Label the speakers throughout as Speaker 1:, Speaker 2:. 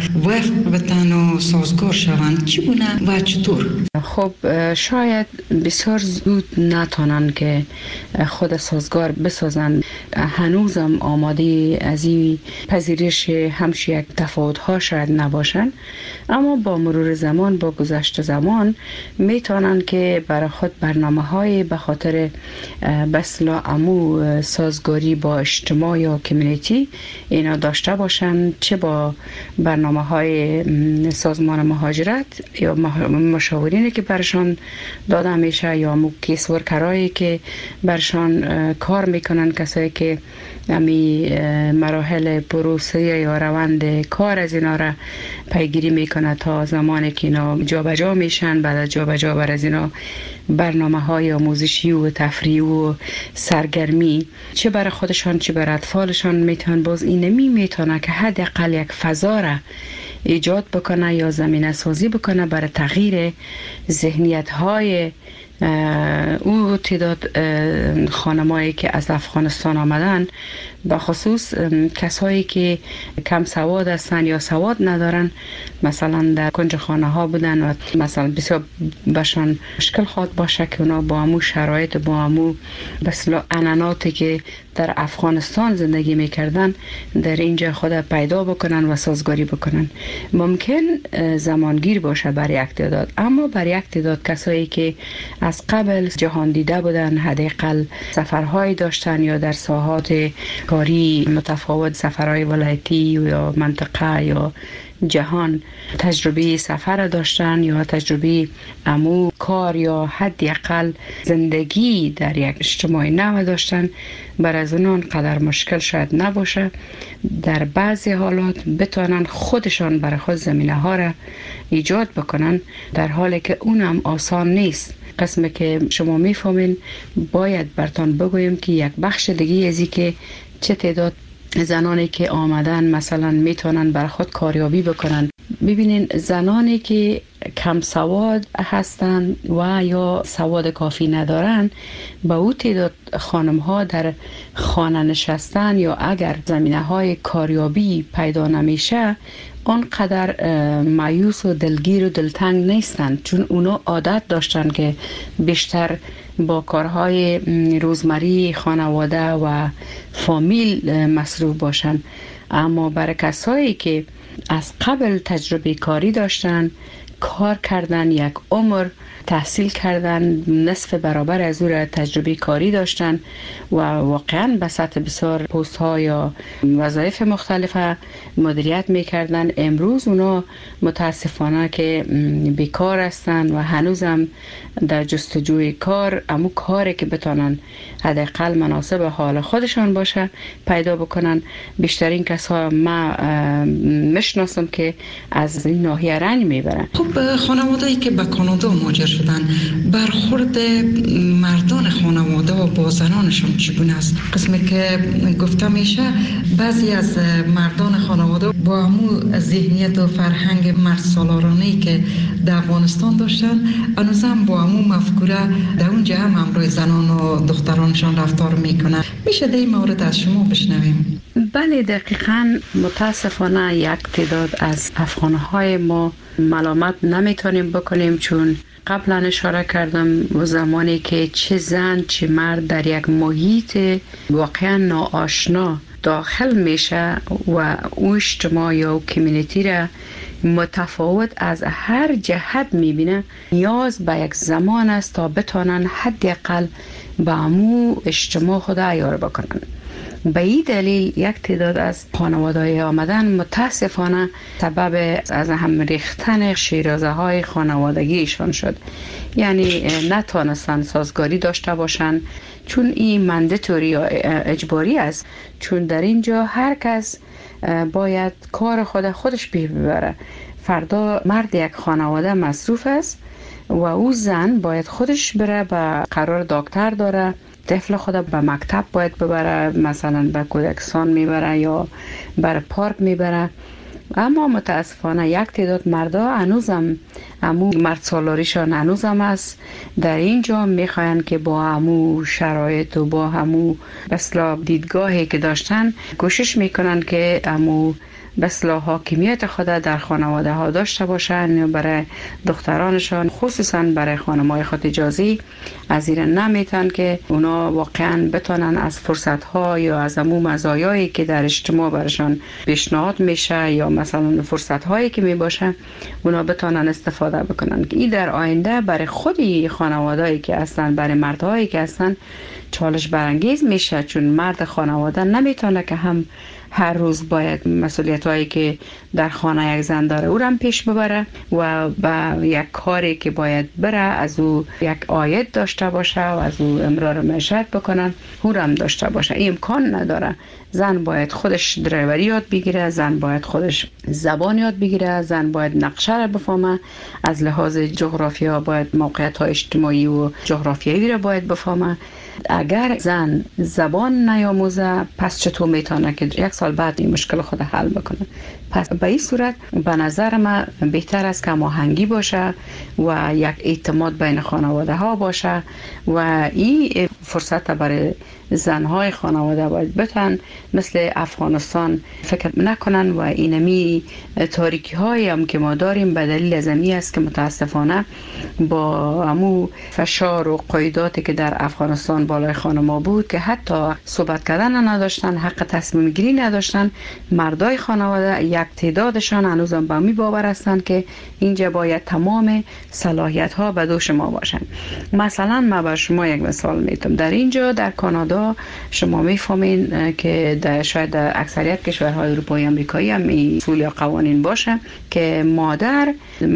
Speaker 1: وفق بتن و سازگار شوند چگونه و چطور؟
Speaker 2: خب شاید بسیار زود نتونن که خود سازگار بسازن. هنوزم آماده از این پذیرش همش یک تفاوت ها شاید نباشن، اما با مرور زمان، با گذشت زمان میتونن که برای خود برنامه های به خاطر بسلا امو سازگاری با اجتماع یا کمیونیتی اینا داشته باشن، چه با برنامه های سازمان مهاجرت یا مشاورینی که برشان داده میشه یا کیس ورکرایی که برشان کار میکنن، کسایی که امی مراحل پروسه یا روند کار از اینا را پیگیری میکنه تا زمانی که اینا جابجا میشن. بعد از جابجا بر از اینا برنامه های آموزشی و تفریحی و سرگرمی چه برای خودشان چه برای اطفالشان میتونن باز اینمی میتونه که حداقل یک فضا را ایجاد بکنه یا زمینه سازی بکنه برای تغییر ذهنیت های او تعداد خانمایی که از افغانستان آمدن، به خصوص کسایی که کم سواد هستن یا سواد ندارن، مثلا در کنج خانه ها بودن و مثلا بسیار بشان مشکل خواد باشه که اونا با همون شرایط با همون بسیار عنعناتی که در افغانستان زندگی میکردن در اینجا خود پیدا بکنن و سازگاری بکنن. ممکن زمانگیر باشه برای یک تعداد، اما برای یک تعداد کسایی که از قبل جهان دیده بودن، حداقل سفرهایی داشتن یا در ساحات کاری متفاوت، سفرهای ولایتی یا منطقه یا جهان تجربه سفر داشتن یا تجربه امو کار یا حداقل زندگی در یک اجتماع نو داشتن، بر از اونان قدر مشکل شاید نباشه در بعضی حالات بتونن خودشان برای خود زمینه ها را ایجاد بکنن، در حالی که اونم آسان نیست. قسمی که شما میفهمین باید برتان بگویم که یک بخش دیگه ازی که چه تعداد زنانی که آمدن مثلا میتونن برای خود کاریابی بکنن. ببینین زنانی که کم سواد هستن و یا سواد کافی ندارن، با او تعداد خانم ها در خانه نشستن یا اگر زمینه های کاریابی پیدا نمیشه آنقدر مایوس و دلگیر و دلتنگ نیستن، چون اونا عادت داشتن که بیشتر با کارهای روزمری خانواده و فامیل مصروف باشن. اما برای کسایی که از قبل تجربه کاری داشتن، کار کردن یک عمر، تحصیل کردن، نصف برابر از او را تجربه کاری داشتن و واقعا به سطح بسیار پست ها یا وظایف مختلف مدیریت میکردن، امروز اونا متاسفانه که بیکار هستن و هنوزم در جستجوی کار، اما کاری که بتونن حداقل مناسب حال خودشان باشه پیدا بکنن. بیشترین کسا ما میشناسم که از این ناحیه رنج میبرن.
Speaker 1: خب خانواده‌ای که به کانادا مهاجر شدن، برخورد مردان خانواده و با زنانشون چگونه است؟ قسمی که گفته میشه بعضی از مردان خانواده با همون ذهنیت و فرهنگ مرد سالارانه‌ای که در افغانستان داشتن هنوزم با همون مفکوره در اونجا هم همراه زنان و دخترانشان رفتار میکنن. میشه در این مورد از شما بشنویم؟
Speaker 2: بله دقیقاً. متاسفانه یک تعداد از افغانهای ما ملامت نمیتونیم بکنیم، چون قبلا اشاره کردم زمانی که چه زن چه مرد در یک محیط واقعا ناآشنا داخل میشه و او اجتماع یا کمیونیتی را متفاوت از هر جهت میبینه، نیاز به یک زمان است تا بتونن حداقل به امو اجتماع خود عیار بکنن. به این دلیل یک تعداد از خانواده‌های آمدن متاسفانه سبب از هم ریختن شیرازه های خانوادگیشان شد، یعنی نتونستن سازگاری داشته باشن، چون این منداتوری یا اجباری است، چون در اینجا هر کس باید کار خودش ببره. فردا مرد یک خانواده مصروف است و او زن باید خودش بره به قرار دکتر داره، طفل خود به مکتب باید ببره، مثلا به کودکستان میبره یا بر پارک میبره. اما متاسفانه یک تعداد مردا هنوزم امو مرد سالاریشان هنوزم است در اینجا، میخواین که با امو شرایط و با همو بسلا دیدگاهی که داشتن کوشش میکنن که امو به اصطلاح حاکمیت خود در خانواده ها داشته باشن، برای دخترانشان خصوصا برای خانمای خاتجازی از این نمیتن که اونا واقعا بتونن از فرصت ها یا از امو مزایایی که در اجتماع برشان پیشنهاد میشه یا مثلا فرصت هایی که میباشه اونا بتونن استفاده بکنن. این در آینده برای خودی خانوادهایی که هستن، برای مردهایی که هستن چالش برانگیز میشه، چون مرد خانواده نمیتونه که هم هر روز باید مسئولیت هایی که در خانه یک زن داره او هم پیش ببره و با یک کاری که باید بره از او یک عاید داشته باشه و از او امرار معیشت بکنن او هم داشته باشه. این امکان نداره. زن باید خودش درایوری یاد بگیره، زن باید خودش زبان یاد بگیره، زن باید نقشه را بفهمه، از لحاظ جغرافیا باید موقعیت های اجتماعی و جغرافیایی را باید بفهمه. اگر زن زبان نیاموزه پس چطور میتونه که 1 سال بعد این مشکل خود حل بکنه؟ پس به این صورت به نظر من بهتر است که هماهنگی باشه و یک اعتماد بین خانواده ها باشه و این فرصت برای زنهای خانواده باید بتن مثل افغانستان فکر نکنن و اینمی تاریکی های هم که ما داریم به دلیل ازمی است که متاسفانه با امو فشار و قیوداتی که در افغانستان بالای خانما بود که حتی صحبت کردن نداشتن، حق تصمیم گیری نداشتن، مردای خانواده یک تعدادشان هنوزم با می باور هستند که اینجا باید تمام صلاحیت ها به دوش ما باشن. مثلا ما به شما یک مثال میتونم. در اینجا در کانادا شما میفهمین که شاید در اکثریت کشورهای اروپایی امریکایی هم این اصول یا قوانین باشه که مادر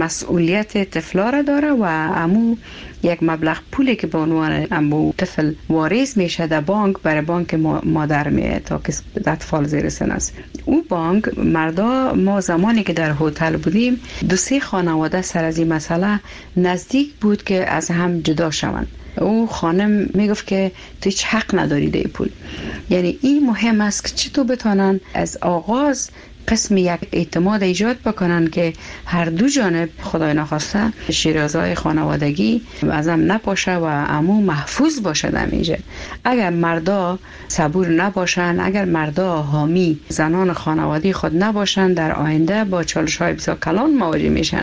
Speaker 2: مسئولیت طفلا را داره و امو یک مبلغ پولی که به عنوان امو طفل واریز میشه در بانک برای بانک مادر میاد تا که اطفال زیر سن است. او بانک مردا ما زمانی که در هتل بودیم 2-3 خانواده سر از این مسئله نزدیک بود که از هم جدا شوند. او خانم میگفت که تو هیچ حق نداری ده پول. یعنی این مهم است که چطور بتونن از آغاز قسم یک اعتماد ایجاد بکنن که هر دو جانب خدای نخواسته شیرازهای خانوادگی ازم نپاشه و امو محفوظ باشه در اینجا. اگر مردا صبور نباشن، اگر مردا حامی زنان خانوادگی خود نباشن در آینده با چالش‌های بسیار کلان مواجه میشن.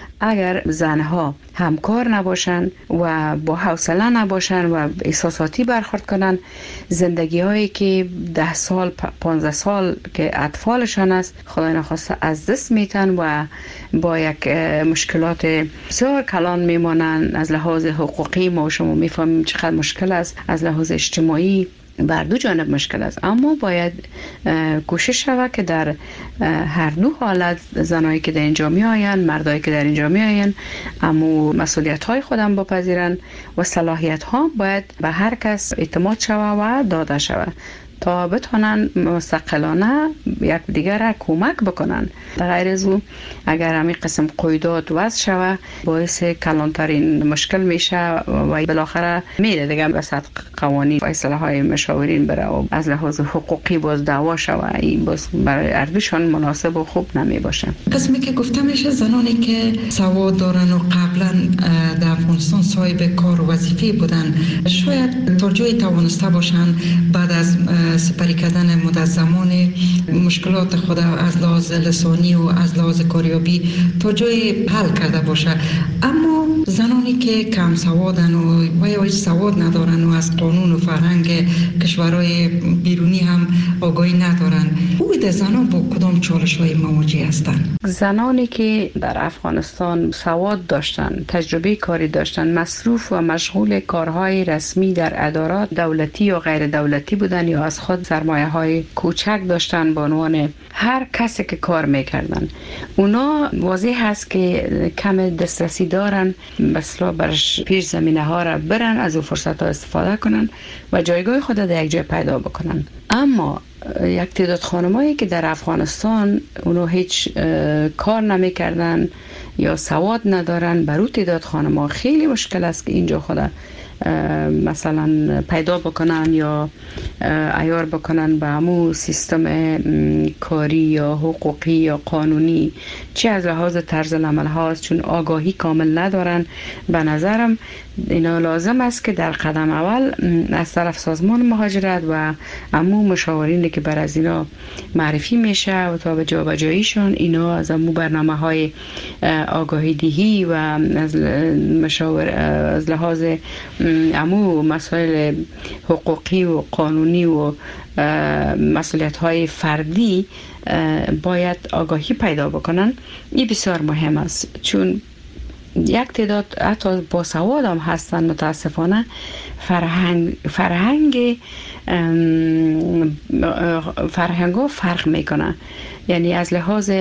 Speaker 2: اگر زنها همکار نباشن و با حوصله نباشن و احساساتی برخورد کنن، زندگی هایی که 10 سال 15 سال که اطفالشان است خدای نخواسته از دست میتن و با یک مشکلات بسیار کلان میمانن. از لحاظ حقوقی ما شما میفهمیم چقدر مشکل است، از لحاظ اجتماعی بر دو جانب مشکل است. اما باید کوشش شود که در هر دو حالت زنایی که در اینجا می آیند، مردایی که در اینجا می آیند، اما مسئولیت های خودم بپذیرند و صلاحیت ها باید به هر کس اعتماد شود و داده شود تا بتونن مستقلانه یک دیگر را کمک بکنن. غیر از او اگر همین قسم قیودات وضع شوه باعث کلانترین مشکل میشه و بالاخره میره دیگه به سطح قوانین و اصلاح های مشاورین بره و از لحاظ حقوقی باز دعوا شوه. این باز برای اردوشان مناسب و خوب نمی باشه.
Speaker 1: قسمی که گفته میشه زنانی که سواد دارن و قبلا در افغانستان صاحب کار و وظیفه بودن شاید تا جایی توانسته باشن بعد از سپری کردن مدت زمان مشکلات خود از لحاظ لسانی و از لحاظ کاریابی تا جای حل کرده باشه. اما زنانی که کم سوادن و یا هیچ سواد ندارن و از قانون و فرهنگ کشورهای بیرونی هم آگاهی ندارن، او ده زنان با کدام چالش‌های مواجه هستند؟
Speaker 2: زنانی که در افغانستان سواد داشتن، تجربه کاری داشتن، مصروف و مشغول کارهای رسمی در ادارات دولتی یا غیر دولتی بودن یا از خود سرمایه‌های کوچک داشتن به عنوان هر کسی که کار میکردن، اونا واضح هست که کم دسترسی دارن مثلا برش پیش زمینه ها را برن از اون فرصت ها استفاده کنن و جایگاه خود در یک جای پیدا بکنن. اما یک تعداد خانمایی که در افغانستان اونو هیچ کار نمیکردن یا سواد ندارن، برای تعداد خانم‌ها خیلی مشکل است که اینجا خود مثلا پیدا بکنن یا عیار بکنن به همون سیستم کاری یا حقوقی یا قانونی، چه از لحاظ طرز العمل هاست، چون آگاهی کامل ندارن. به نظرم اینا لازم است که در قدم اول از طرف سازمان مهاجرت و امو مشاورینی که بر از اینا معرفی میشه و تا به جابجاییشون اینا از امو برنامه های آگاهی دهی و از از لحاظ امو مسائل حقوقی و قانونی و مسئولیت های فردی باید آگاهی پیدا بکنن. این بسیار مهم است، چون یک تعداد حتی با سواد هم هستن متاسفانه فرهنگ ها فرق میکنه. یعنی از لحاظ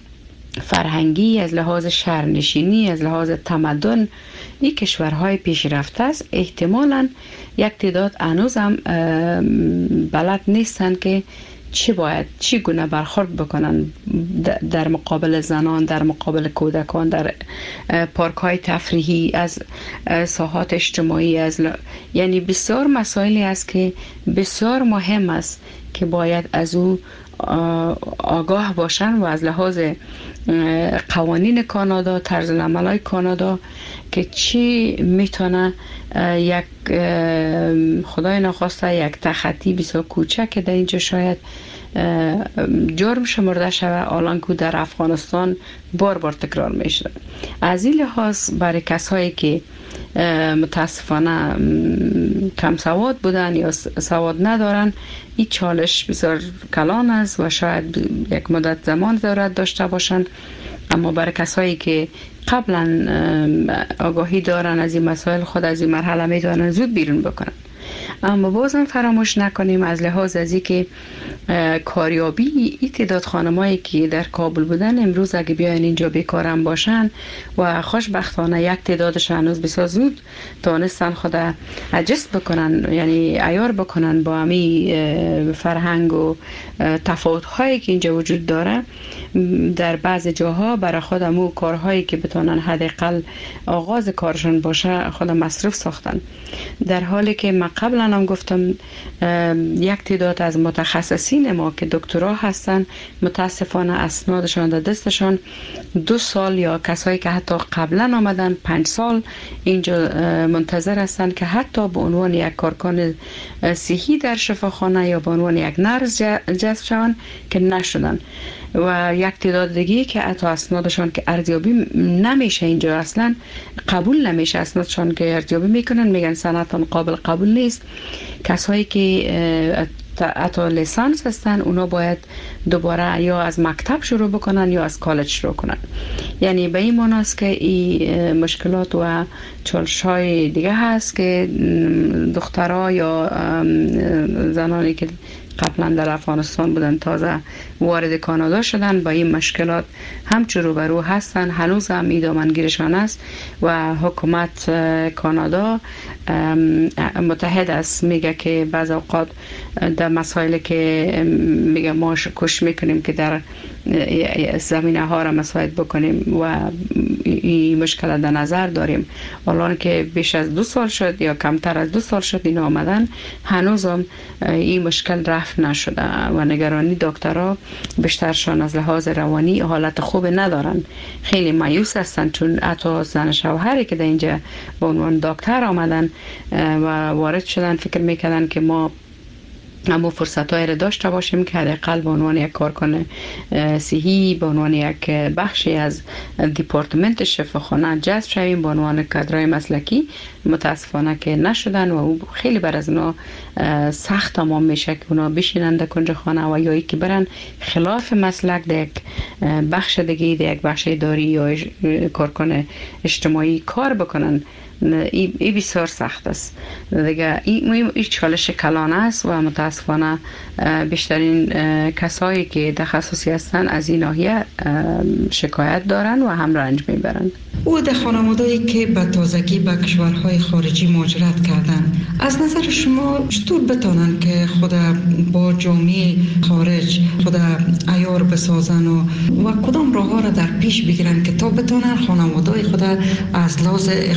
Speaker 2: فرهنگی، از لحاظ شهرنشینی، از لحاظ تمدن این کشورهای پیشرفته است. احتمالاً یک تعداد هنوز هم بلد نیستن که چی گونه برخورد بکنن در مقابل زنان، در مقابل کودکان، در پارک های تفریحی، از ساحات اجتماعی، یعنی بسیار مسائلی است که بسیار مهم است که باید از او آگاه باشن و از لحاظ قوانین کانادا، طرز العمل‌های کانادا که چی میتونه یک خدای نخواسته یک تخطی بسیار کوچک در اینجا شاید جرم شمرده شود، الان که در افغانستان بار بار تکرار میشه. از این لحاظ برای کسایی که متاسفانه کم سواد بودن یا سواد ندارن این چالش بسیار کلان است و شاید یک مدت زمان ضرورت داشته باشند. اما برای کسایی که قبلا آگاهی دارن از این مسائل خود از این مرحله میتونن زود بیرون بکنن. اما بازم فراموش نکنیم از لحاظ از این که کاریابی این تعداد خانمایی که در کابل بودن امروز اگه بیاین اینجا بیکارم باشن و خوشبختانه یک تعدادش هنوز بسیار زود تانستن خود اجست بکنن، یعنی عیار بکنن با همی فرهنگ و تفاوت هایی که اینجا وجود داره، در بعض جاها برای خودمو کارهایی که بتونن حداقل آغاز کارشون باشه خود مصرف ساختن. در حالی که من قبلا هم گفتم یک تعداد از متخصصین ما که دکترا هستن متاسفانه اسنادشان در دستشان 2 سال یا کسایی که حتی قبلا آمدن 5 سال اینجا منتظر هستن که حتی به عنوان یک کارکن صحی در شفاخانه یا به عنوان یک نرس جذب شوند که نشدن. و یک تعداد دیگه که حتی اسنادشان که ارزیابی نمیشه اینجا، اصلا قبول نمیشه اسنادشان که ارزیابی میکنن، میگن سندتان قابل قبول نیست. کسایی که حتی لیسانس هستن اونا باید دوباره یا از مکتب شروع بکنن یا از کالج شروع کنن. یعنی به این معنی است که این مشکلات و چالش‌های دیگه هست که دخترها یا زنانی که قبلا در افغانستان بودن تازه وارد کانادا شدن با این مشکلات همچون روبرو هستن. هنوز هم این دامنگیرشان است و حکومت کانادا متحد است، میگه که بعض اوقات در مسائلی که میگه ما کوشش میکنیم که در زمینه ها را مساعد بکنیم و این مشکل در نظر داریم. الان که بیش از 2 سال شد یا کمتر از 2 سال شد این آمدن، هنوزم این مشکل رفع نشده و نگرانی دکترها بیشترشان از لحاظ روانی حالت خوب ندارن، خیلی مایوس هستن، چون حتی زن شوهری که در اینجا به عنوان دکتر آمدن و وارد شدن فکر میکردن که ما اما فرصت‌هایی را داشته باشیم که حداقل به عنوان یک کارکن صحی، به عنوان یک بخشی از دیپارتمنت شفاخانه جذب شویم به عنوان کادرهای مسلکی. متاسفانه که نشدن و خیلی بر از اونا سخت تمام میشه که اونا بشینن در کنج خانه و یا که برن خلاف مسلک در یک بخش دیگه، در یک بخش اداری یا کارکن اجتماعی کار بکنن. این بسیار سخت است دیگه. این چالش کلان است و متاسفانه بیشترین کسایی که تخصصی هستن از این ناحیه شکایت دارن و هم رنج میبرن.
Speaker 1: او در خانواده‌ای که به تازگی به کشورهای خارجی مهاجرت کردن، از نظر شما چطور بتونن که خود با جامعه خارج خود عیار بسازن و کدام راه‌ها را در پیش بگیرن که تا بتونن خانواده‌های خود از لحاظ اقتصادی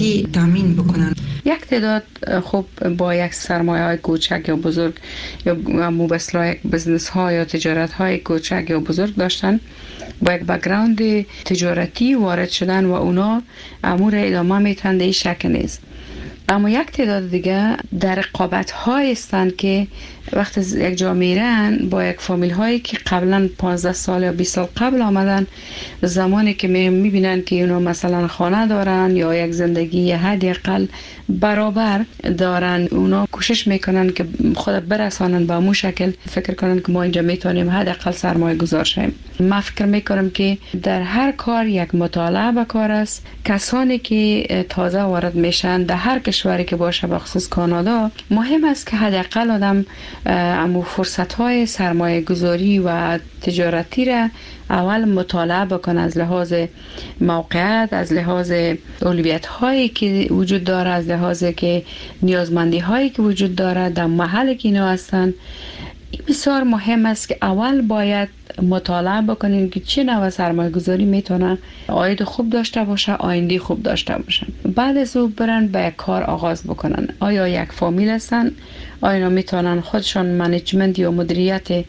Speaker 1: زندگی تامین بکنن.
Speaker 2: یک تعداد خوب با یک سرمایه های کوچک یا بزرگ یا مثلا یک بزنس ها یا تجارت های کوچک یا بزرگ داشتن، با یک بک‌گراند تجارتی وارد شدن و اونا امور ادامه میتونن، این شک نیست. اما یک تعداد دیگه در رقابت های هستند که وقتی یک جا میرن با یک فامیل هایی که قبلا 15 سال یا 20 سال قبل آمدن، زمانی که میبینن که اونا مثلا خانه دارن یا یک زندگی حداقل برابر دارن، اونا کوشش میکنن که خود برسانن به مو شکل، فکر کنن که ما اینجا میتونیم حداقل سرمایه گذار شیم. من فکر میکنم که در هر کار یک مطالعه به کار است. کسانی که تازه وارد میشن در هر کشوری که باشه، به خصوص کانادا، مهم است که حداقل آدم امو فرصت های سرمایه گذاری و تجارتی را اول مطالعه بکنه، از لحاظ موقعیت، از لحاظ اولویت هایی که وجود داره، از لحاظ که نیازمندی هایی که وجود داره در محلی که اینا هستن. این بسیار مهم است که اول باید مطالعه بکنین که چه نوع سرمایه گذاری میتونه عاید خوب داشته باشه، آینده خوب داشته باشه. بعد از او برن به کار آغاز بکنن. آیا یک فامیل هستن؟ آیا میتونن خودشان منیجمنت یا مدیریت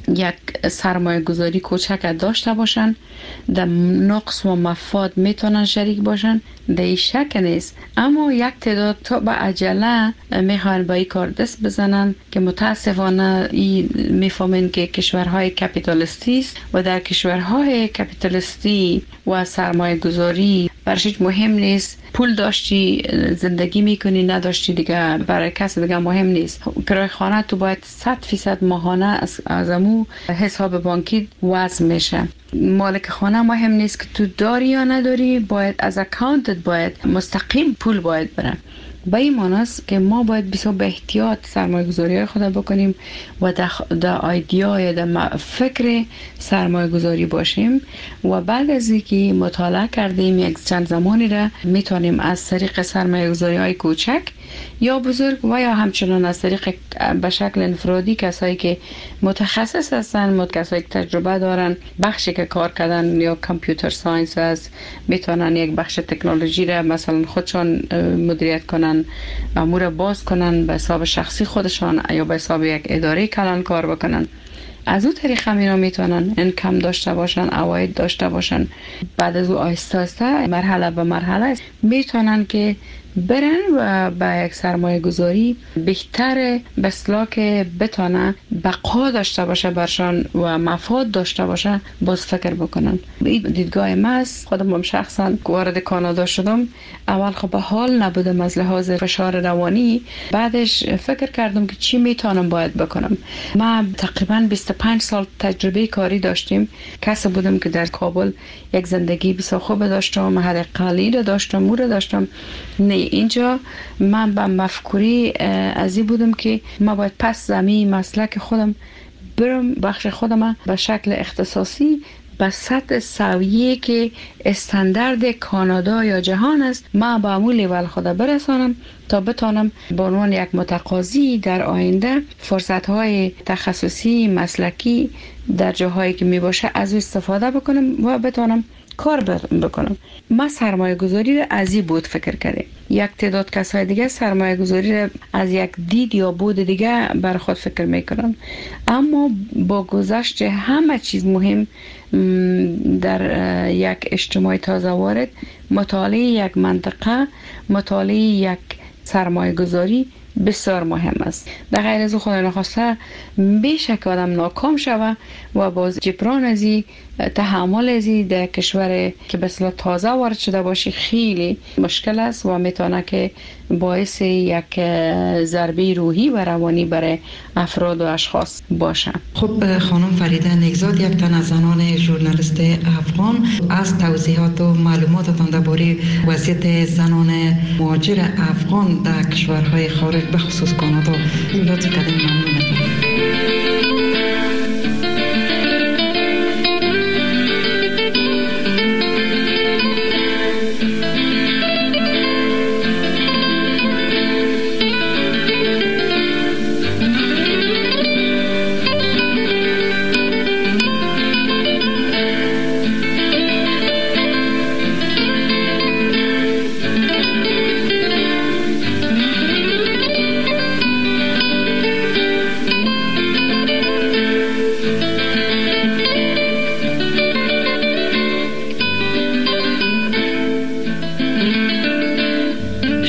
Speaker 2: یک سرمایه گذاری کوچک داشته باشن؟ در نقص و مفاد میتونن شریک باشن؟ در این شک نیست. اما یک تعداد تا به عجله میخوان با این کار دست بزنن که متاسفانه میفهمن که کشورهای کپیتالیستی است و در کشورهای کپیتالیستی و سرمایه گذاری برش مهم نیست پول داشتی زندگی میکنی، نداشتی دیگه برای کس دیگه مهم نیست. کرایه خانه تو باید 100% ماهانه از امو حساب بانکی وضع میشه. مالک خانه مهم نیست که تو داری یا نداری، باید از اکانتت باید مستقیم پول باید بره. به این معنی است که ما باید بسیار به احتیاط سرمایه گذاری های خود بکنیم و در ایدیا یا در فکر سرمایه گذاری باشیم و بعد از اینکه مطالعه کردیم یک چند زمانی را میتونیم از طریق سرمایه گذاری های کوچک یا بزرگ و یا همچنان از طریق به شکل انفرادی کسایی که متخصص هستن، کسایی که تجربه دارن، بخشی که کار کردن یا کامپیوتر ساینس است، میتونن یک بخش تکنولوژی را مثلا خودشان مدیریت کنن، امور باز کنن به حساب شخصی خودشان یا به حساب یک اداره کلان کار بکنن. از اون طریق هم اینا میتونن انکم داشته باشن، عواید داشته باشن. بعد از اون آهسته آهسته مرحله به مرحله میتونن که برن و با یک سرمایه گذاری بهتر به اصطلاح که بتونه بقا داشته باشه برشان و مفاد داشته باشه باز فکر بکنن. این دیدگاه ما است. خودم هم شخصا وارد کانادا شدم، اول خب به حال نبودم از لحاظ فشار روانی، بعدش فکر کردم که چی میتونم باید بکنم. ما تقریبا 25 سال تجربه کاری داشتیم. کسی بودم که در کابل یک زندگی بسیار خوب داشتم، هر قلیل داشتم، مور داشتم. نه، اینجا من به مفکوری از این بودم که ما باید پس زمین مسلک خودم برم، بخش خودم به شکل اختصاصی به سطح سویه که استاندارد کانادا یا جهان است ما به امون لیول خود برسانم تا بتانم به عنوان یک متقاضی در آینده فرصت‌های تخصصی مسلکی در جاهایی که می باشه از استفاده بکنم و بتانم کار بکنم. ما سرمایه گذاری را از این بود فکر کردیم. یک تعداد کسای دیگه سرمایه گذاری را از یک دید یا بود دیگه بر خود فکر میکنن. اما با گذشت همه چیز مهم در یک اجتماع تازه وارد، مطالعه یک منطقه، مطالعه یک سرمایه گذاری بسیار مهم است. در غیر از خود نخواسته میشه که آدم ناکام شوه و باز جبران ازی تحمل ازی در کشور که بسیار تازه وارد شده باشی خیلی مشکل است و میتونه که باعث یک ضربه روحی و روانی برای افراد و اشخاص باشه.
Speaker 1: خب خانم فریده نیکزاد، یک تن از زنان ژورنالیست افغان، از توضیحات و معلوماتتان درباره وضعیت زنان مهاجر افغان در کشورهای خارج به خصوص کانادا لطف کردین. ممنونم.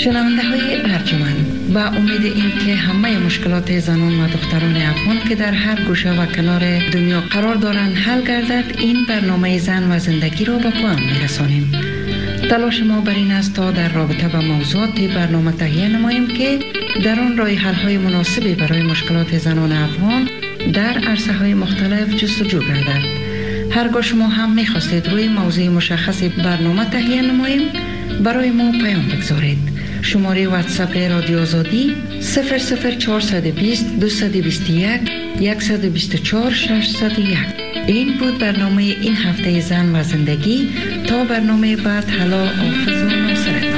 Speaker 1: شنونده های ارجمند، با امید اینکه همه مشکلات زنان و دختران افغان که در هر گوشه و کنار دنیا قرار دارند حل گردد، این برنامه زن و زندگی را به پایان می‌رسانیم. تلاش ما بر این است تا در رابطه با موضوعات برنامه تهیه نماییم که در آن راه حل‌های مناسبی برای مشکلات زنان افغان در عرصه‌های مختلف جستجو گردد. هرگاه شما هم می‌خواستید روی موضوع مشخصی برنامه تهیه نماییم، برای ما پیام بگذارید. شماره واتساپ رادیو آزادی 00420 221 124 601. این بود برنامه این هفته زن و زندگی. تا برنامه بعد، حالا حافظ و ناصرت.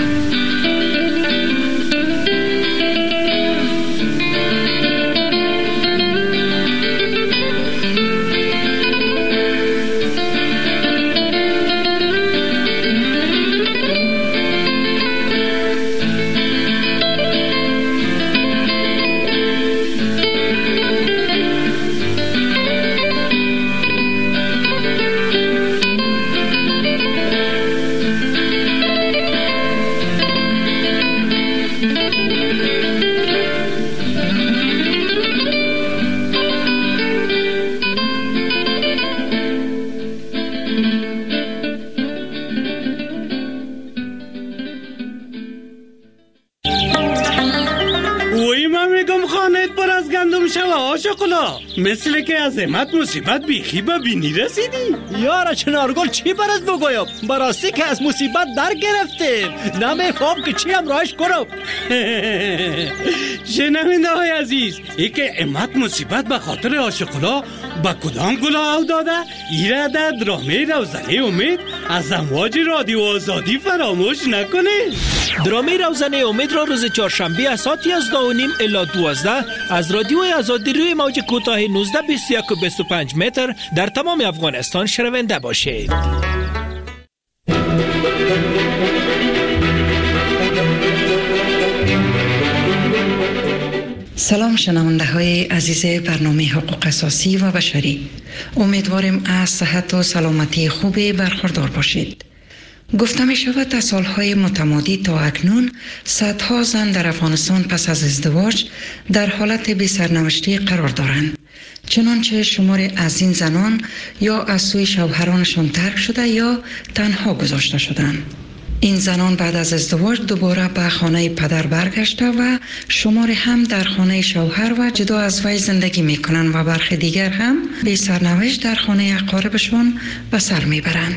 Speaker 3: مثل که از امت مصیبت بیخی ببینی رسیدی.
Speaker 4: یارا چنارگل چی برات بگویم؟ براستی که از مصیبت در گرفتیم، نمیفهم که چی هم راهش کنم.
Speaker 3: شنونده های عزیز، ای که امت مصیبت به خاطر عاشقلا با کدام گلا او داده، ایره در درامه روزنه امید از امواج رادیو آزادی فراموش نکنه.
Speaker 4: درامه روزنه امید را روز چهارشنبه از ساعت 11:30 الی 12 از رادیو آزادی روی موج کوتاه 19 21 و 25 متر در تمام افغانستان شنونده باشید.
Speaker 1: سلام شنونده های عزیز برنامه حقوق اساسی و بشری. امیدواریم از صحت و سلامتی خوبی برخوردار باشید. گفته می شود از سالهای متمادی تا اکنون صدها زن در افغانستان پس از ازدواج در حالت بی سرنوشتی قرار دارند. چنانچه شمار از این زنان یا از سوی شوهرانشان ترک شده یا تنها گذاشته شدند. این زنان بعد از ازدواج دوباره به خانه پدر برگشته و شمار هم در خانه شوهر و جدا از وی زندگی می کنند و برخی دیگر هم بی سرنوشت در خانه اقاربشان به سر می برند.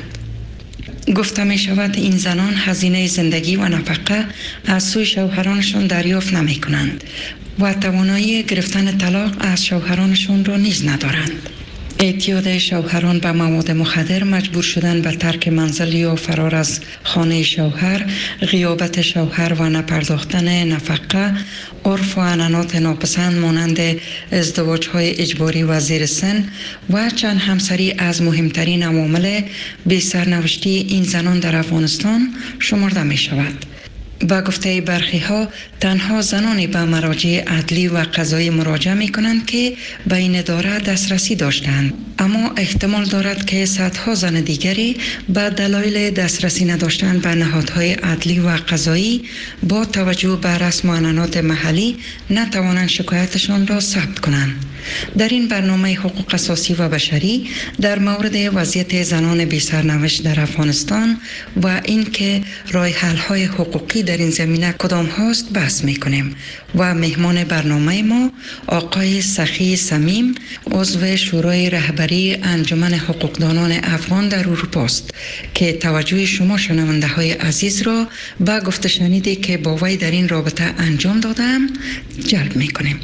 Speaker 1: گفته می شود این زنان هزینه زندگی و نفقه از سوی شوهرانشان دریافت نمی کنند و توانایی گرفتن طلاق از شوهرانشان را نیز ندارند. اعتیاد شوهران به مواد مخدر، مجبور شدن به ترک منزل یا فرار از خانه شوهر، غیابت شوهر و نپرداختن نفقه، عرف و عنعنات ناپسند مانند ازدواج‌های اجباری و زیر سن و چند همسری از مهمترین عوامل بی سرنوشتی این زنان در افغانستان شمرده می شود. با گفته برخی ها تنها زنانی به مراجع عدلی و قضایی مراجعه می کنند که به این اداره دسترسی داشتند، اما احتمال دارد که صدها زن دیگری به دلایل دسترسی نداشتن به نهادهای عدلی و قضایی با توجه به رسم و عنعنات محلی نتوانند شکایتشان را ثبت کنند. در این برنامه حقوق اساسی و بشری در مورد وضعیت زنان بی سرنوشت در افغانستان و اینکه راه حل های حقوقی در این زمینه کدام هاست بحث میکنیم و مهمان برنامه ما آقای سخی صمیم، عضو شورای رهبری انجمن حقوقدانان افغان در اروپا است که توجه شما شنونده های عزیز را به گفته شنیدی که با وی در این رابطه انجام دادم جلب میکنیم.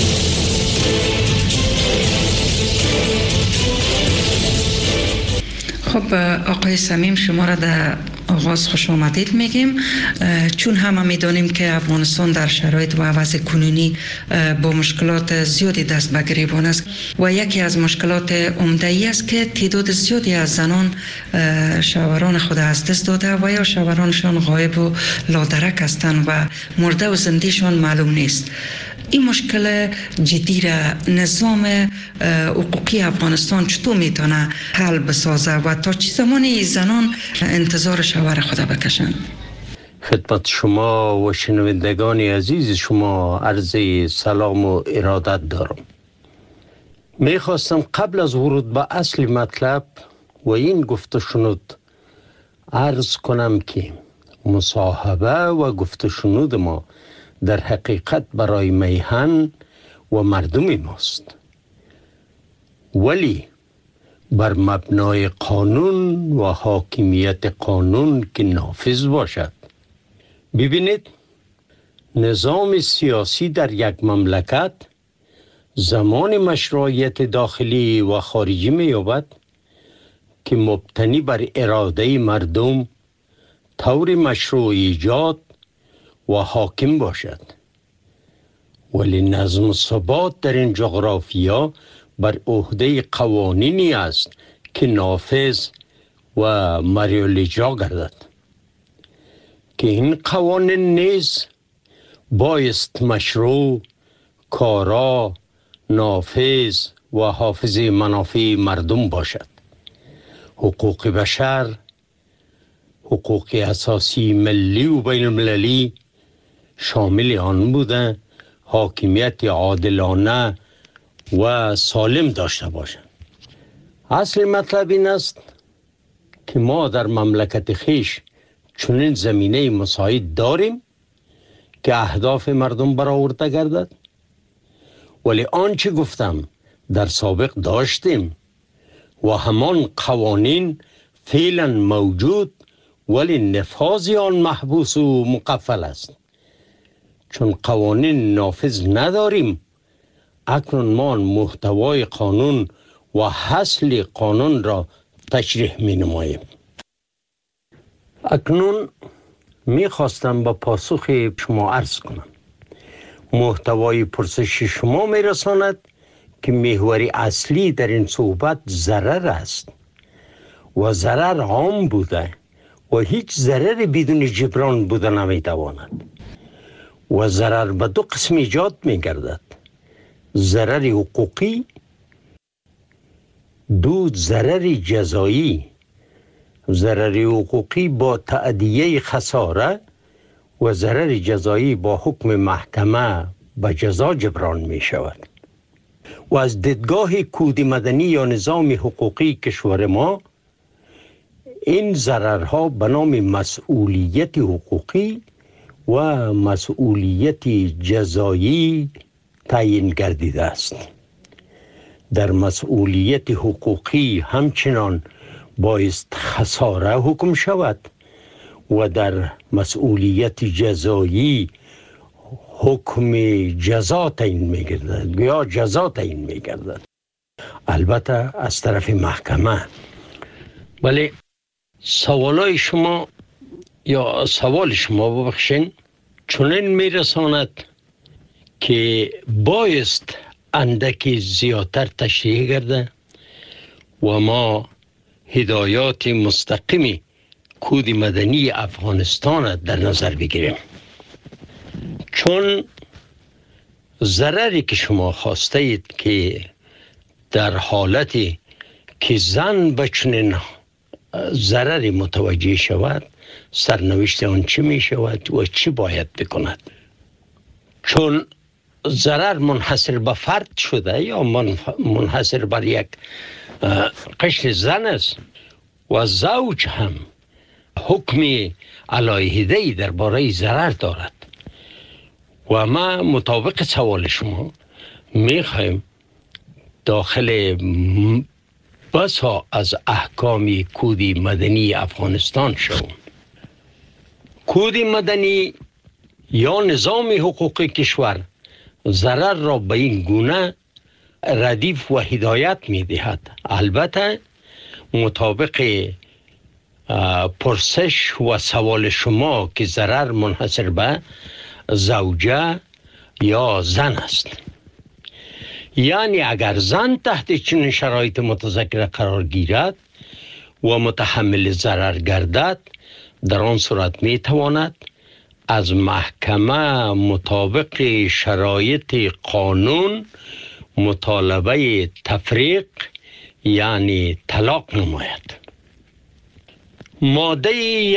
Speaker 1: خب آقای صمیم، شما را در آغاز خوش آمدید میگیم، چون همه میدانیم که افغانستان در شرایط و وضع کنونی با مشکلات زیادی دست به گریبان است و یکی از مشکلات عمده ای است که تعداد زیادی از زنان شوهران خود از دست داده و یا شوهرانشان غایب و لادرک هستند و مرده و زندهشان معلوم نیست. این مشکل جدی را نظام حقوقی افغانستان چطور میتونه حل بسازه و تا چه زمانی زنان انتظار شوهر خود بکشند؟
Speaker 5: خدمت شما و شنوندگان عزیز شما عرض سلام و ارادت دارم. میخواستم قبل از ورود به اصل مطلب و این گفته شنود عرض کنم که مصاحبه و گفته شنود ما در حقیقت برای میهن و مردم ماست، ولی بر مبنای قانون و حاکمیت قانون که نافذ باشد. ببینید، نظام سیاسی در یک مملکت زمان مشروعیت داخلی و خارجی می‌یابد که مبتنی بر اراده مردم طور مشروع ایجاد و حاکم باشد، ولی نظم و ثبات در این جغرافیا بر عهده قوانینی است که نافذ و مریالاجرا گردد، که این قوانین نیز بایست مشروع، کارا، نافذ و حافظ منافع مردم باشد. حقوق بشر، حقوق اساسی ملی و بین المللی شامل آن بوده حاکمیت عادلانه و سالم داشته باشد. اصل مطلب این است که ما در مملکت خیش چنین زمینه مساعد داریم که اهداف مردم برآورده گردد، ولی آنچه گفتم در سابق داشتیم و همان قوانین فعلا موجود، ولی نفاذ آن محبوس و مقفل است. چون قوانین نافذ نداریم، اکنون ما محتوای قانون و حاصل قانون را تشریح می نماییم. اکنون می خواستم با پاسخ شما عرض کنم. محتوای پرسش شما می رساند که محور اصلی در این صحبت ضرر است و ضرر عام بوده و هیچ ضرر بدون جبران بوده نمی تواند و ضرر به دو قسم ایجاد می گردد: ضرر حقوقی، دو ضرر جزایی. ضرر حقوقی با تأدیه خساره و ضرر جزایی با حکم محکمه به جزا جبران می شود. و از دیدگاه کود مدنی یا نظام حقوقی کشور ما، این ضررها به نام مسئولیت حقوقی و مسئولیت جزایی تعیین گردیده است. در مسئولیت حقوقی همچنان بایست خساره حکم شود و در مسئولیت جزایی حکم جزا تعیین می‌گردد یا جزا تعیین می‌گردد، البته از طرف محکمه. ولی سوال شما ببخشین چنین میرساند که بایست اندکی زیادتر تشریح گرده و ما هدایات مستقیمی کود مدنی افغانستان در نظر بگیریم. چون ضرری که شما خواسته اید که در حالتی که زن به چنین ضرری متوجه شود، سرنوشت آن چه می شود و چه باید بکند. چون ضرر منحصر به فرد شده یا منحصر بر یک قشر زن است و زوج هم حکم علیحده‌ای درباره ضرر دارد و ما مطابق سوال شما میخوایم داخل بسا از احکام کود مدنی افغانستان شویم. کود مدنی یا نظام حقوقی کشور ضرر را به این گونه ردیف و هدایت می دهد. البته مطابق پرسش و سوال شما که ضرر منحصر به زوجه یا زن است، یعنی اگر زن تحت چنین شرایط متذکره قرار گیرد و متحمل ضرر گردد، در آن صورت می تواند از محکمه مطابق شرایط قانون مطالبه تفریق یعنی طلاق نماید. ماده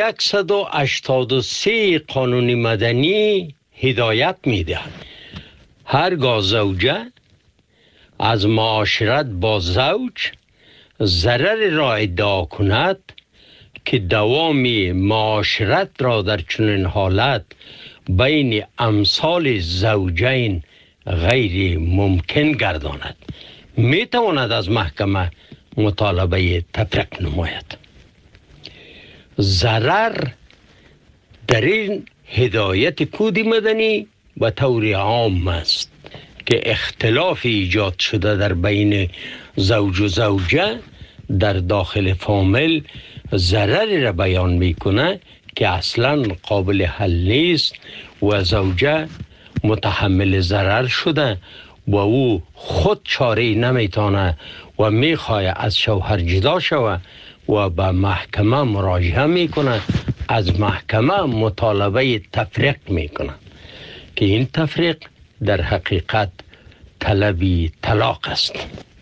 Speaker 5: 183 قانون مدنی هدایت می‌دهد هرگاه زوجه از معاشرت با زوج ضرر را ادعا کند که دوام معاشرت را در چنین حالت بین امثال زوجین غیر ممکن گرداند می تواند از محکمه مطالبه تفریق نماید. ضرر در این هدایت کود مدنی به طور عام است که اختلاف ایجاد شده در بین زوج و زوجه در داخل فامیل ضرری را بیان میکنه که اصلا قابل حل نیست و زوجه متحمل ضرر شده و او خود چاره نمیتونه و میخواه از شوهر جدا شود و به محکمه مراجعه میکنه، از محکمه مطالبه تفریق میکنه که این تفریق در حقیقت طلبی طلاق است.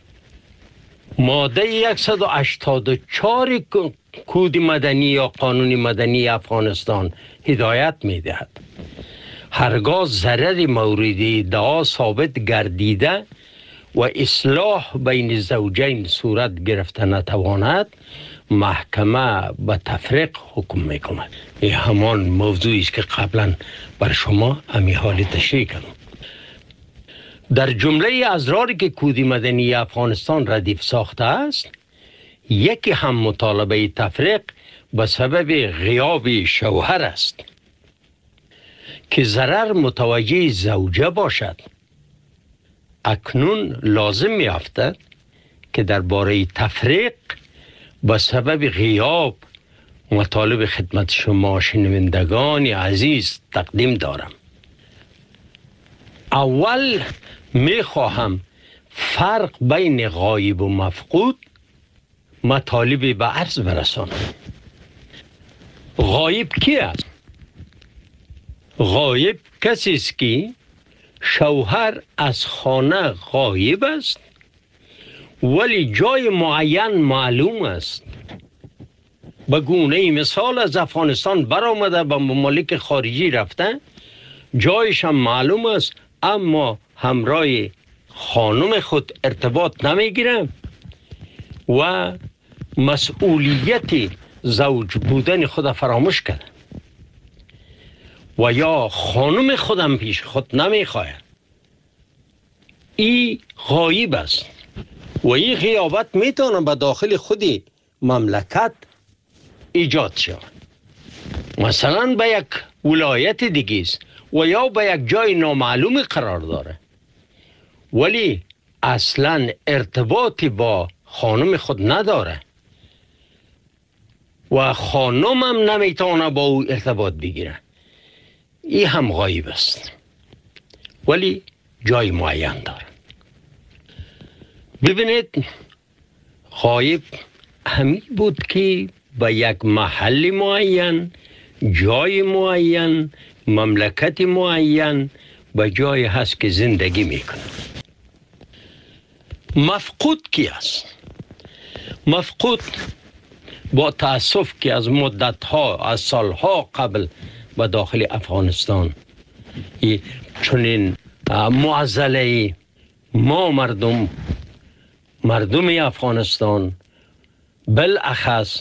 Speaker 5: ماده 184 کود مدنی یا قانون مدنی افغانستان هدایت میدهد هرگاه ضرر مورد ادعا ثابت گردیده و اصلاح بین زوجین صورت گرفته نتواند محکمه به تفریق حکم میکند. این همان موضوعی است که قبلا بر شما امی حال تشریح کردم. در جمله ازراری که کود مدنی افغانستان ردیف ساخته است یکی هم مطالبه تفریق به سبب غیاب شوهر است که ضرر متوجه زوجه باشد. اکنون لازم می افتد که درباره تفریق به سبب غیاب مطالب خدمت شما شنوندگان عزیز تقدیم دارم. اول می خواهم فرق بین غایب و مفقود مطالب به عرض برسانم. غایب کی است؟ غایب کسی است که شوهر از خانه غایب است ولی جای معین معلوم است. به گونه مثال از افغانستان برآمده به ممالک خارجی رفته، جایش هم معلوم است اما همراه خانم خود ارتباط نمیگیره و مسئولیت زوج بودن خود فراموش کرده و یا خانم خودم پیش خود نمیخواه. این غایب است و این غیابت میتونه به داخل خودی مملکت ایجاد شود. مثلا به یک ولایت دیگه است و یا به یک جای نامعلوم قرار داره ولی اصلا ارتباطی با خانم خود نداره و خانم هم نمیتونه با او ارتباط بگیره. این هم غایب است ولی جای معین داره. ببینید غایب همین بود که به یک محل معین، جای معین، مملکت معین به جای هست که زندگی میکنه. مفقود کی است؟ مفقود با تأسف که از مدتها از سالها قبل به داخل افغانستان چنین معضله ما مردم افغانستان بالاخص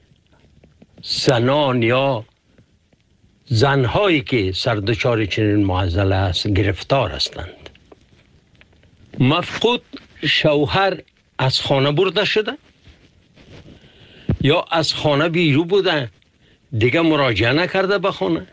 Speaker 5: زنان یا زنهایی که سردچار چنین معضله است گرفتار هستند. مفقود شوهر از خانه برده شده یا از خانه بیرون بوده دیگه مراجعه نکرده به خانه.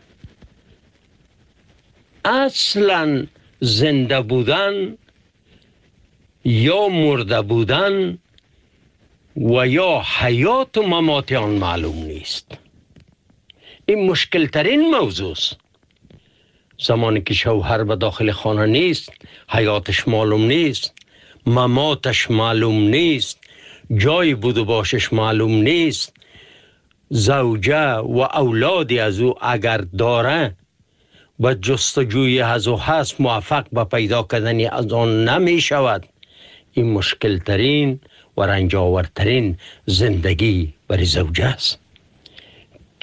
Speaker 5: اصلا زنده بودن یا مرده بودن و یا حیات و ممات آن معلوم نیست. این مشکل ترین موضوع است. زمانی که شوهر به داخل خانه نیست، حیاتش معلوم نیست، مماتش معلوم نیست، جای بود و باشش معلوم نیست، زوجه و اولادی از او اگر داره و جستجوی از او هست موفق به پیدا کردن از آن نمی شود. این مشکل ترین و رنج آورترین زندگی برای زوجه است.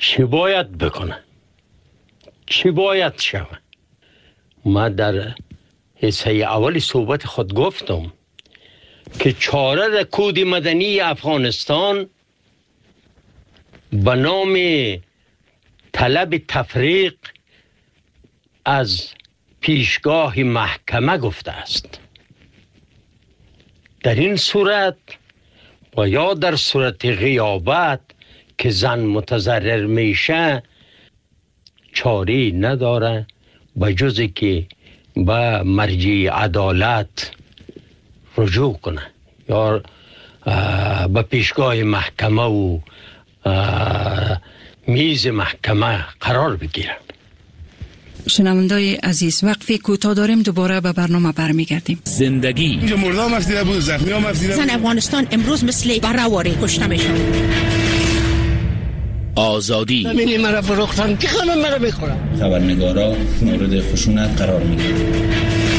Speaker 5: چی باید بکنه؟ چی باید شوه؟ ما در حصه اول صحبت خود گفتم که چاره در کود مدنی افغانستان به نام طلب تفریق از پیشگاه محکمه گفته است. در این صورت و یا در صورت غیابت که زن متضرر میشه چاری نداره به جز که به مرجع عدالت رجوع کنه یا به پیشگاه محکمه و میز محکمه قرار بگیره.
Speaker 6: شنوندای عزیز، وقفی کوتاه داریم، دوباره به برنامه برمیگردیم.
Speaker 7: زندگی
Speaker 8: اینجا مردم افزیده بود، زخمی هم افزیده بود.
Speaker 9: زن افغانستان امروز مثل برهواری کشته میشن.
Speaker 7: آزادی
Speaker 8: ببینی مرا فروختن که خانم مرا بخورم.
Speaker 7: خبرنگارا مورد خشونت قرار میگیرند.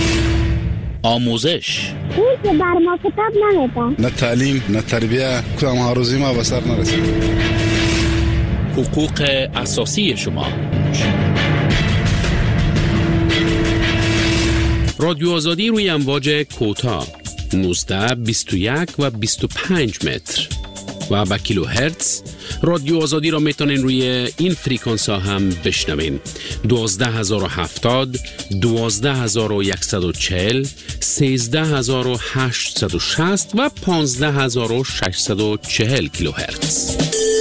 Speaker 7: آموزش
Speaker 10: اون بر ما کتاب نمیدن.
Speaker 8: نه تعلیم نه تربیه، کدام هاروزی ما به سر نرسید.
Speaker 7: حقوق اساسی شما.
Speaker 11: رادیو آزادی روی امواج کوتاه 19 21 و 25 متر و با کیلو هرتز. رادیو آزادی را میتونین روی این فریکانس ها هم بشنوین. 12070 12140 13860 و 15640 کیلو هرتز.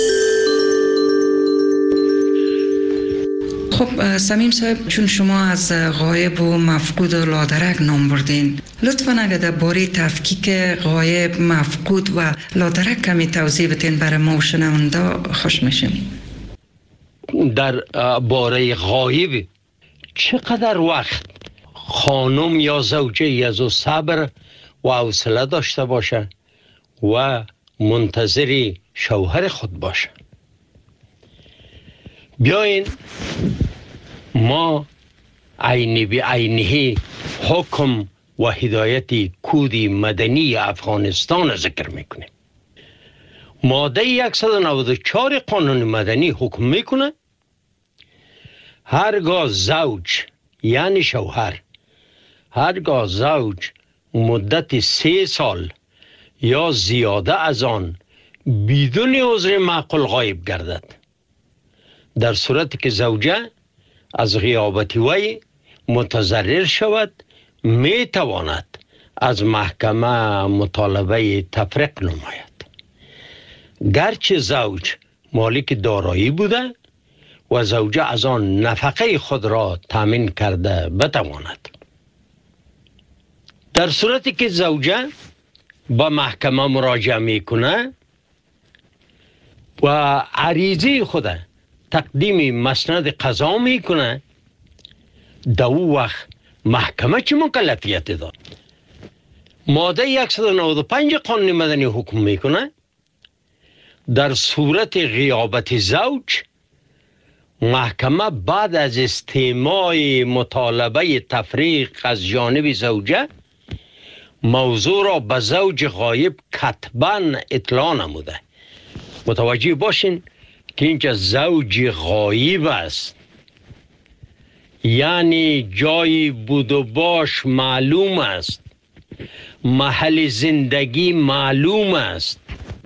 Speaker 1: خب سمیم صاحب، چون شما از غایب و مفقود و لادرک نام بردین، لطفاً اگر در باره تفکیک غایب، مفقود و لادرک کمی توضیح بدین برای ما و شنونده خوش میشیم.
Speaker 5: در باره غایب چقدر وقت خانم یا زوجه از صبر و حوصله داشته باشه و منتظر شوهر خود باشه؟ بیاین ما عینی به عینی حکم و هدایت کود مدنی افغانستان ذکر میکنه. ماده 194 قانون مدنی حکم میکنه هرگاه زوج یعنی شوهر، هرگاه زوج مدت 3 سال یا زیاده از آن بدون عذر معقول غایب گردد، در صورتی که زوجه از غیابت وی متضرر شود، می تواند از محکمه مطالبه تفریق نماید. گرچه زوج مالک دارایی بوده و زوجه از آن نفقه خود را تامین کرده بتواند. در صورتی که زوجه با محکمه مراجعه میکنه و عریضه خود تقدیم مسند قضا میکنه، در او وقت محکمه چه مکلفیت داد؟ ماده 195 قانون مدنی حکم میکنه در صورت غیابت زوج، محکمه بعد از استماع مطالبه تفریق از جانب زوجه موضوع را به زوج غایب کتباً اطلاع نموده. متوجه باشین که اینجا زوج غایب است، یعنی جای بود و باش معلوم است، محل زندگی معلوم است.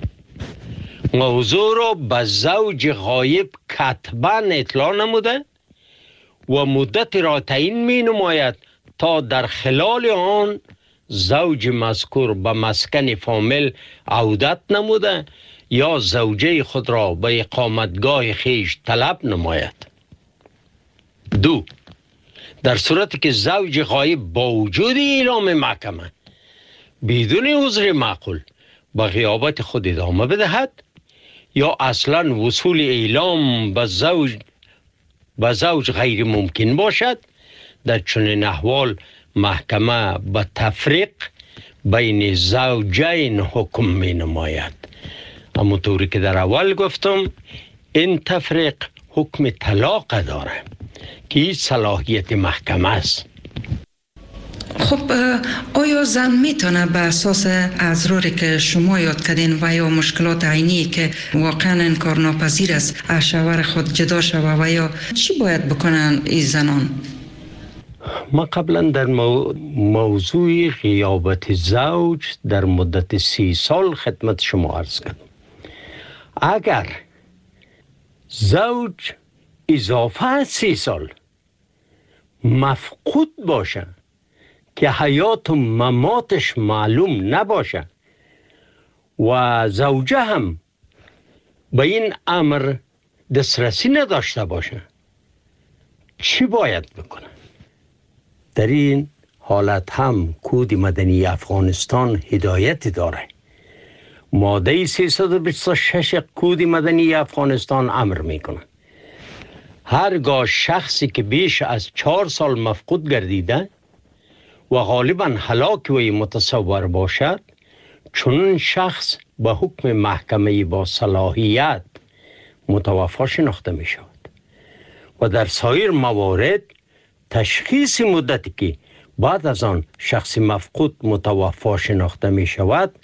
Speaker 5: موضوع را به زوج غایب کتباً اطلاع نموده و مدت را تعیین می نماید تا در خلال آن زوج مذکور به مسکن فامیل عودت نموده یا زوجه خود را به اقامتگاه خیش طلب نماید. 2. در صورتی که زوج غایب با وجود اعلام محکمه بدون عذر معقول به غیابت خود ادامه بدهد یا اصلا وصول اعلام به زوج غیر ممکن باشد، در چنین احوال محکمه به تفریق بین زوجین حکم می نماید. همونطوری که در اول گفتم این تفریق حکم طلاق داره که این صلاحیت محکمه است.
Speaker 1: خب آیا زن میتونه به اساس اضراری که شما یاد کردین و یا مشکلات عینی که واقعا انکارناپذیر است از شوهر خود جدا شوه و یا چی باید بکنن این زنان؟
Speaker 5: ما قبلا در موضوع غیابت زوج در مدت 30 سال خدمت شما عرض کردم. اگر زوج اضافه 30 سال مفقود باشه که حیات و مماتش معلوم نباشه و زوجه هم به این امر دسترسی نداشته باشه، چی باید بکنه؟ در این حالت هم کود مدنی افغانستان هدایت داره. ماده 326 کود مدنی افغانستان امر میکنه هرگاه شخصی که بیش از 4 سال مفقود گردیده و غالبا هلاک وی متصور باشد، چون شخص به حکم محکمه با صلاحیت متوفی شناخته می شود و در سایر موارد تشخیص مدتی که بعد از آن شخص مفقود متوفی شناخته می شود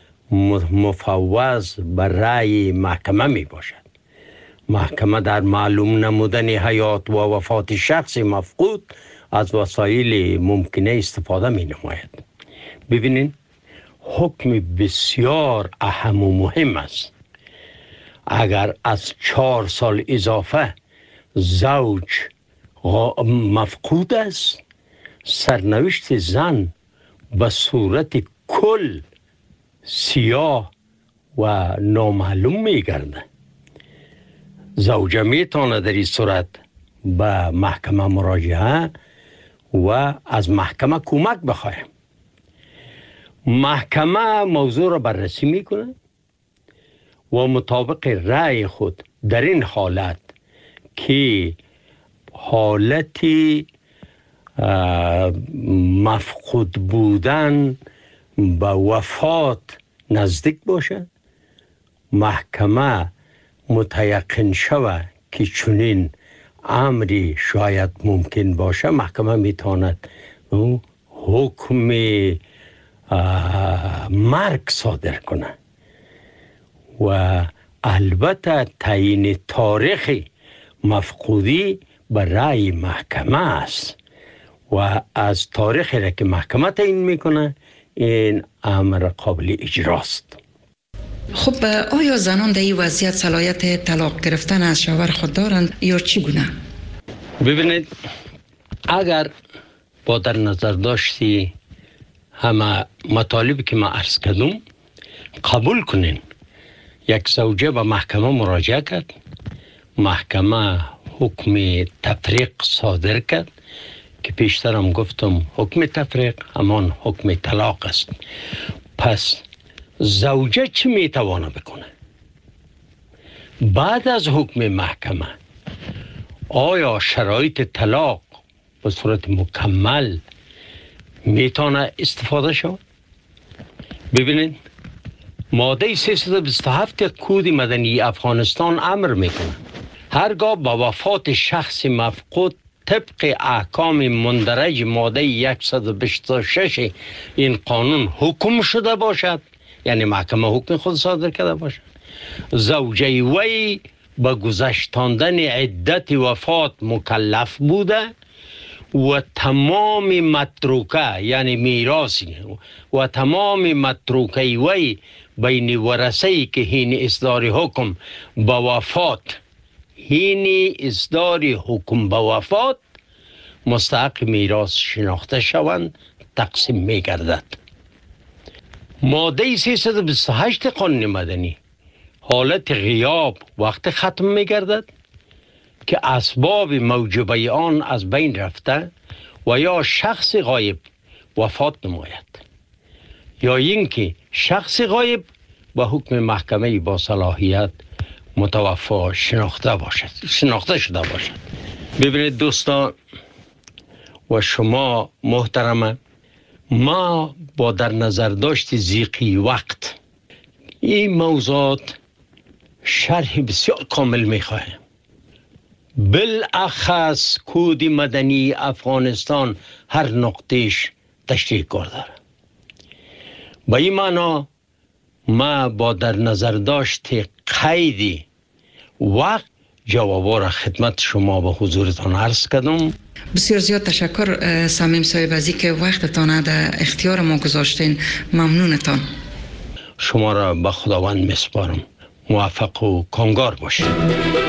Speaker 5: مفوض بر رأی محکمه می باشد. محکمه در معلوم نمودن حیات و وفات شخص مفقود از وسایل ممکنه استفاده می نماید. ببینین حکم بسیار اهم و مهم است. اگر از 4 سال اضافه زوج مفقود است، سرنوشت زن به صورت کل سیاه و نامعلوم می گرده. زوجه می تونه در این صورت به محکمه مراجعه و از محکمه کمک بخواهیم. محکمه موضوع را بررسی میکنه و مطابق رأی خود در این حالت که حالتی مفقود بودن به وفات نزدیک باشه، محکمه متیقن شود که چنین امری شاید ممکن باشه، محکمه میتواند حکم مرگ صادر کنه و البته تعیین تاریخ مفقودی به رأی محکمه است و از تاریخی را که محکمه تعیین میکنه این امر قابل اجراست.
Speaker 1: خب آیا زنان در این وضعیت صلاحیت طلاق گرفتن از شوهر خود دارند یا چی گونه؟
Speaker 5: ببینید، اگر با در نظر داشتی همه مطالبی که ما عرض کردم قبول کنین، یک زوجه به محکمه مراجعه کرد، محکمه حکم تفریق صادر کرد که پیشترم گفتم حکم تفریق همان حکم طلاق است. پس زوجه چی میتوانه بکنه؟ بعد از حکم محکمه آیا شرایط طلاق به صورت مکمل میتونه استفاده شود؟ ببینید، ماده 327 کود مدنی افغانستان امر میکنه هرگاه با وفات شخص مفقود طبق احکام مندرج ماده 126 این قانون حکم شده باشد، یعنی محکمه حکم خود صادر کرده باشد، زوجه وی به گذشتاندن عدت وفات مکلف بوده و تمام متروکه یعنی میراثی و تمام متروکه وی بین ورثه‌ای که هین اصدار حکم به وفات مستحق میراث شناخته شوند تقسیم می گردد. ماده 328 قانون مدنی حالت غیاب وقت ختم می گردد که اسباب موجبه آن از بین رفته و یا شخص غایب وفات نماید یا اینکه شخص غایب به حکم محکمه با صلاحیت متوفی شناخته شده باشد. ببینید دوستان و شما محترمه، ما با در نظر داشت ضیقی وقت این موضوعات شرح بسیار کامل میخواهیم. بالاخص کود مدنی افغانستان هر نقطهش تشریح کار داره. با این معنا ما با در نظر داشت قید وقت جوابا را خدمت شما به حضورتان عرض کردم.
Speaker 1: بسیار زیاد تشکر صمیم صاحب از اینکه وقتتان در اختیار ما گذاشتین. ممنونتان.
Speaker 5: شما را به خداوند میسپارم. موفق و کامگار باشید.